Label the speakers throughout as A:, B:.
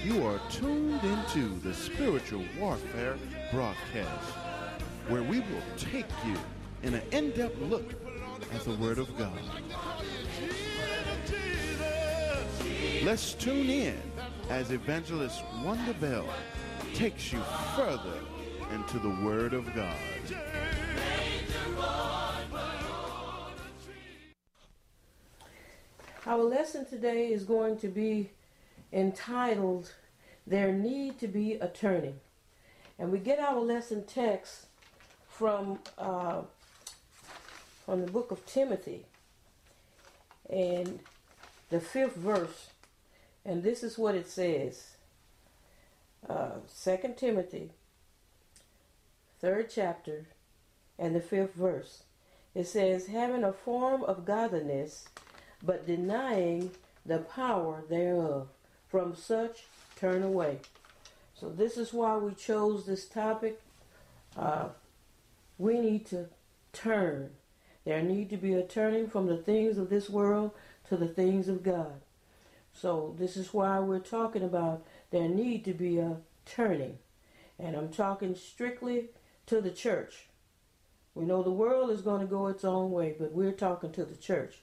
A: You are tuned into the Spiritual Warfare broadcast, where we will take you in an in-depth look at the Word of God. Let's tune in as Evangelist Wanda Bell takes you further into the Word of God.
B: Our lesson today is going to be entitled, There Need to Be a Turning. And we get our lesson text from the book of Timothy and the 5th verse. And this is what it says. 2 Timothy, 3rd chapter, and the 5th verse. It says, having a form of godliness, but denying the power thereof. From such turn away. So this is why we chose this topic. We need to turn. There need to be a turning from the things of this world to the things of God. So this is why we're talking about there need to be a turning. And I'm talking strictly to the church. We know the world is going to go its own way, but we're talking to the church.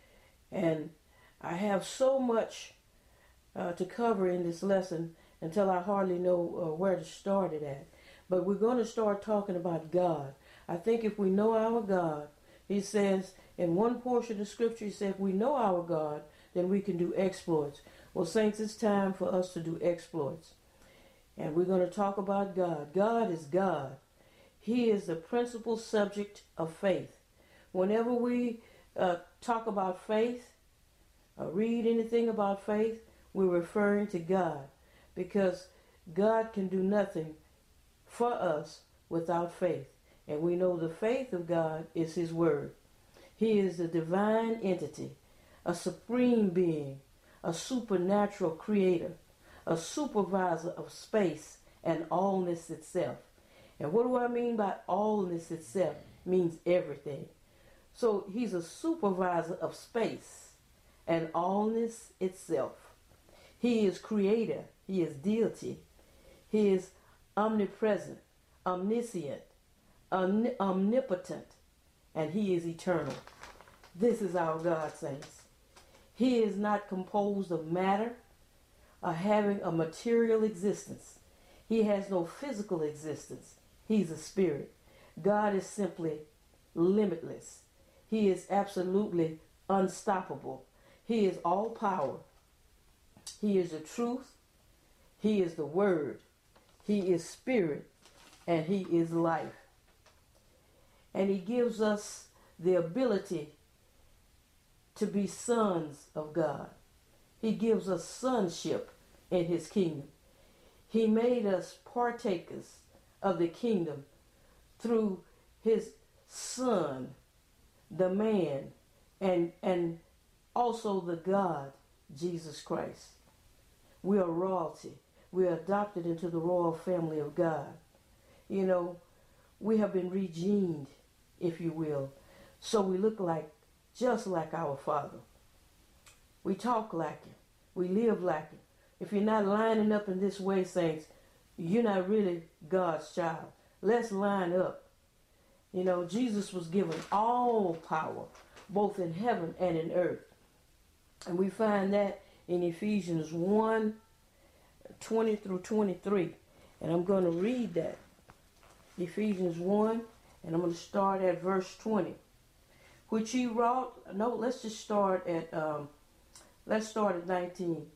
B: And I have so much to cover in this lesson until I hardly know where to start it at. But we're going to start talking about God. I think if we know our God, he says in one portion of Scripture, he said, if we know our God, then we can do exploits. Well, saints, it's time for us to do exploits. And we're going to talk about God. God is God. He is the principal subject of faith. Whenever we talk about faith, read anything about faith, we're referring to God, because God can do nothing for us without faith. And we know the faith of God is His Word. He is a divine entity, a supreme being, a supernatural creator, a supervisor of space and allness itself. And what do I mean by allness itself? It means everything. So He's a supervisor of space and allness itself. He is creator. He is deity. He is omnipresent, omniscient, omnipotent, and He is eternal. This is our God, saints. He is not composed of matter or having a material existence. He has no physical existence. He's a spirit. God is simply limitless. He is absolutely unstoppable. He is all power. He is the truth. He is the Word. He is spirit. And He is life. And He gives us the ability to be sons of God. He gives us sonship in His kingdom. He made us partakers of the kingdom through His Son, the man, and also the God, Jesus Christ. We are royalty. We are adopted into the royal family of God. You know, we have been regened, if you will. So we look just like our Father. We talk like Him. We live like Him. If you're not lining up in this way, saints, you're not really God's child. Let's line up. You know, Jesus was given all power, both in heaven and in earth. And we find that in Ephesians 1, 20 through 23. And I'm going to read that. Ephesians 1, and I'm going to start at verse 20. Which He wrought, no, let's just start at, let's start at 19.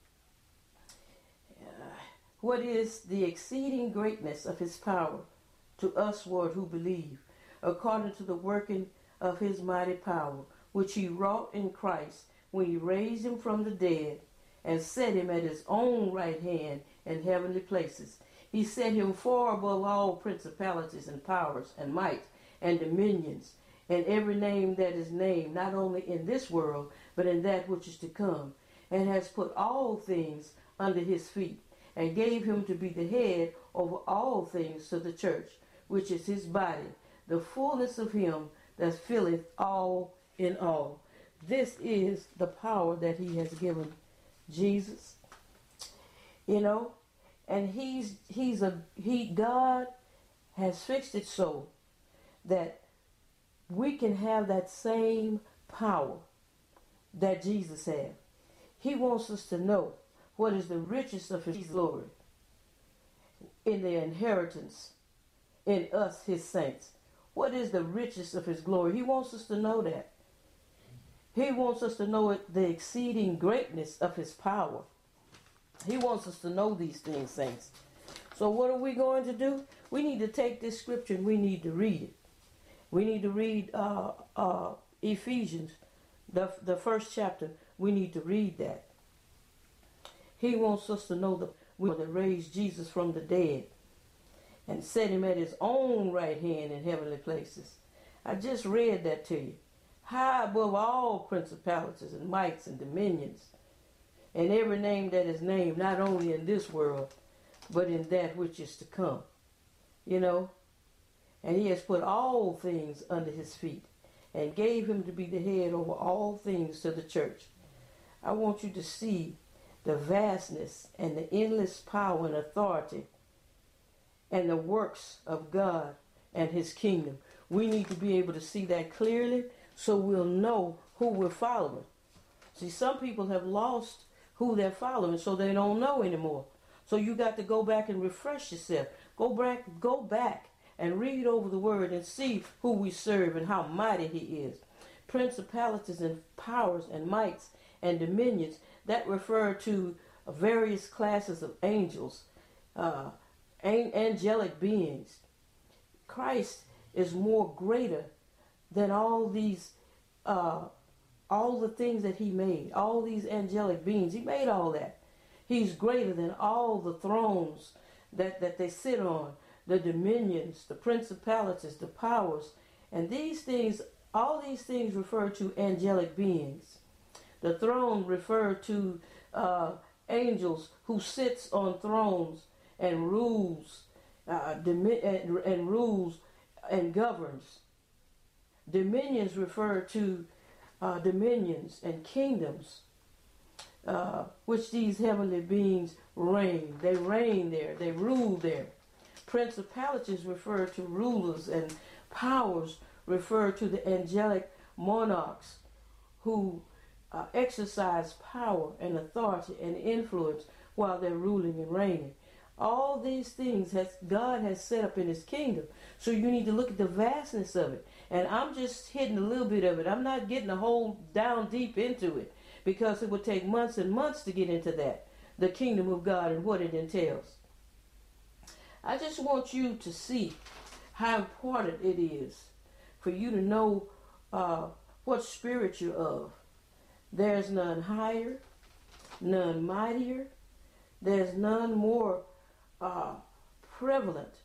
B: What is the exceeding greatness of His power to usward who believe, according to the working of His mighty power, which He wrought in Christ, when He raised Him from the dead, and set Him at His own right hand in heavenly places. He set Him far above all principalities and powers and might and dominions, and every name that is named, not only in this world, but in that which is to come, and has put all things under His feet, and gave Him to be the head over all things to the church, which is His body, the fullness of Him that filleth all in all. This is the power that He has given Jesus. you know, and God has fixed it so that we can have that same power that Jesus had. He wants us to know what is the richest of his glory in the inheritance in us, his saints. What is the richest of his glory? He wants us to know that. He wants us to know the exceeding greatness of his power. He wants us to know these things, saints. So what are we going to do? We need to take this scripture and we need to read it. We need to read Ephesians, the first chapter. We need to read that. He wants us to know that raised Jesus from the dead and set him at his own right hand in heavenly places. I just read that to you. High above all principalities and mights and dominions, and every name that is named, not only in this world, but in that which is to come. You know? And he has put all things under his feet and gave him to be the head over all things to the church. I want you to see the vastness and the endless power and authority and the works of God and his kingdom. We need to be able to see that clearly so we'll know who we're following. See, some people have lost who they're following, so they don't know anymore. So you got to go back and refresh yourself. Go back and read over the word and see who we serve and how mighty he is. Principalities and powers and mights and dominions, that refer to various classes of angels, angelic beings. Christ is more greater than all these, all the things that he made, all these angelic beings. He made all that. He's greater than all the thrones that they sit on, the dominions, the principalities, the powers. And these things, all these things refer to angelic beings. The throne refer to angels who sits on thrones and rules, and rules and governs. Dominions refer to dominions and kingdoms, which these heavenly beings reign. They reign there. They rule there. Principalities refer to rulers, and powers refer to the angelic monarchs who exercise power and authority and influence while they're ruling and reigning. All these things God has set up in his kingdom. So you need to look at the vastness of it. And I'm just hitting a little bit of it. I'm not getting a whole down deep into it, because it would take months and months to get into that, the kingdom of God and what it entails. I just want you to see how important it is for you to know what spirit you're of. There's none higher, none mightier. There's none more prevalent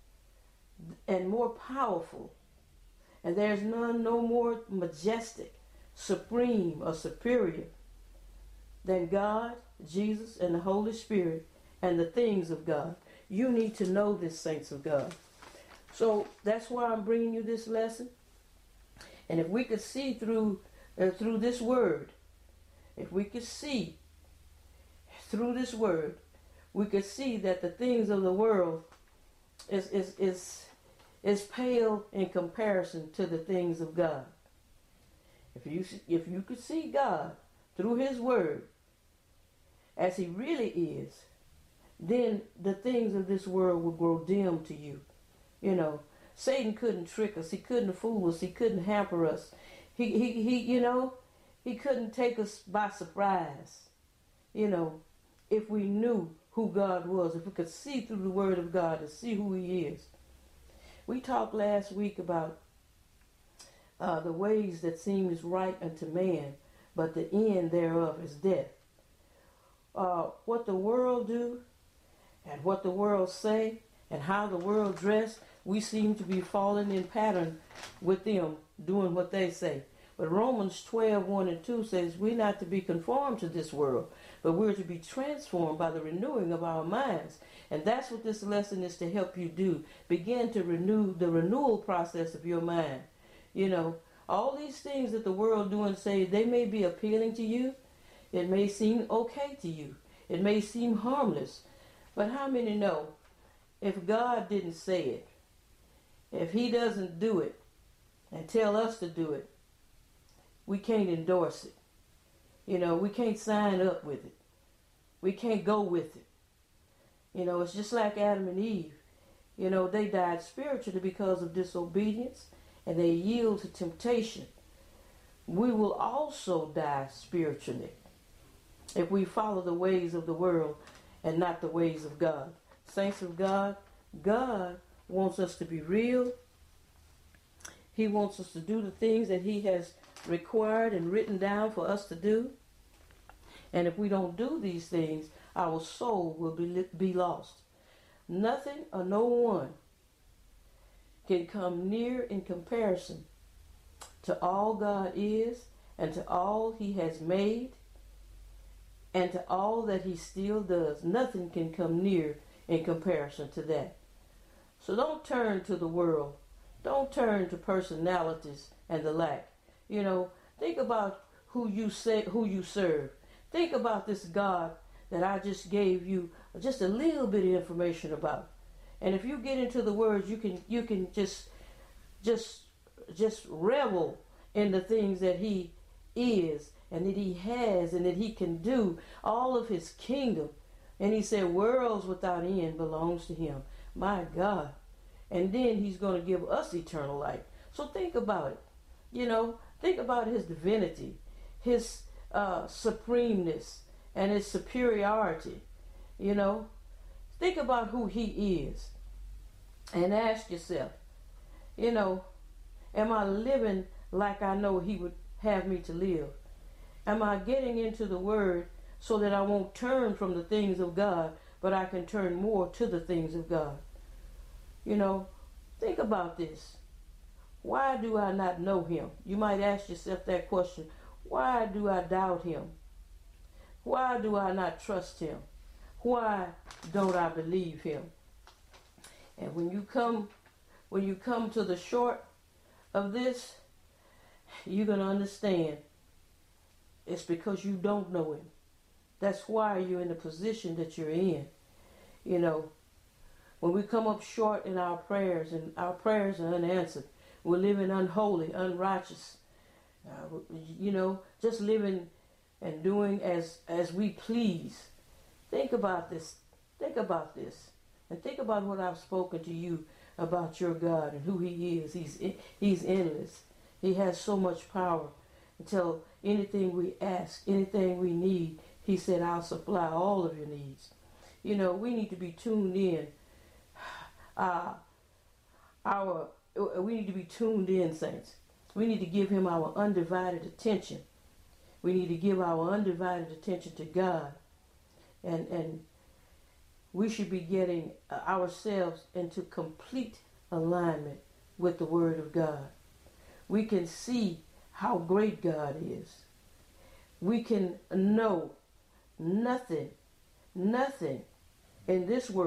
B: and more powerful. And there's none no more majestic, supreme, or superior than God, Jesus, and the Holy Spirit, and the things of God. You need to know this, saints of God. So that's why I'm bringing you this lesson. And if we could see through this word, if we could see through this word, we could see that the things of the world is pale in comparison to the things of God. If you could see God through his word as he really is, then the things of this world will grow dim to you. You know, Satan couldn't trick us. He couldn't fool us. He couldn't hamper us. He couldn't take us by surprise. You know, if we knew who God was, if we could see through the word of God and see who he is. We talked last week about the ways that seems right unto man, but the end thereof is death. What the world do and what the world say and how the world dress, we seem to be falling in pattern with them doing what they say. But Romans 12:1-2 says we're not to be conformed to this world, but we're to be transformed by the renewing of our minds. And that's what this lesson is to help you do. Begin to renew the renewal process of your mind. You know, all these things that the world do and say, they may be appealing to you. It may seem okay to you. It may seem harmless, but how many know if God didn't say it, if he doesn't do it and tell us to do it, we can't endorse it. We can't sign up with it. We can't go with it. It's just like Adam and Eve. They died spiritually because of disobedience, and they yield to temptation. We will also die spiritually if we follow the ways of the world and not the ways of God. Saints of God, God wants us to be real. He wants us to do the things that he has required and written down for us to do. And if we don't do these things, our soul will be lost. Nothing or no one can come near in comparison to all God is and to all he has made and to all that he still does. Nothing can come near in comparison to that. So don't turn to the world. Don't turn to personalities and the like. Think about who you serve. Think about this God that I just gave you just a little bit of information about. And if you get into the words, you can just revel in the things that he is and that he has and that he can do, all of his kingdom. And he said worlds without end belongs to him. My God. And then he's going to give us eternal life. So think about it. Think about his divinity, his supremeness, and his superiority. Think about who he is. And ask yourself, am I living like I know he would have me to live? Am I getting into the word so that I won't turn from the things of God, but I can turn more to the things of God? Think about this. Why do I not know him? You might ask yourself that question. Why do I doubt him? Why do I not trust him? Why don't I believe him? And when you come to the short of this, you're going to understand it's because you don't know him. That's why you're in the position that you're in. When we come up short in our prayers and our prayers are unanswered, we're living unholy, unrighteous, just living and doing as we please. Think about this. Think about this. And think about what I've spoken to you about your God and who he is. He's endless. He has so much power. Until anything we ask, anything we need, he said, I'll supply all of your needs. We need to be tuned in. We need to be tuned in, saints. We need to give him our undivided attention. We need to give our undivided attention to God. And we should be getting ourselves into complete alignment with the Word of God. We can see how great God is. We can know nothing in this world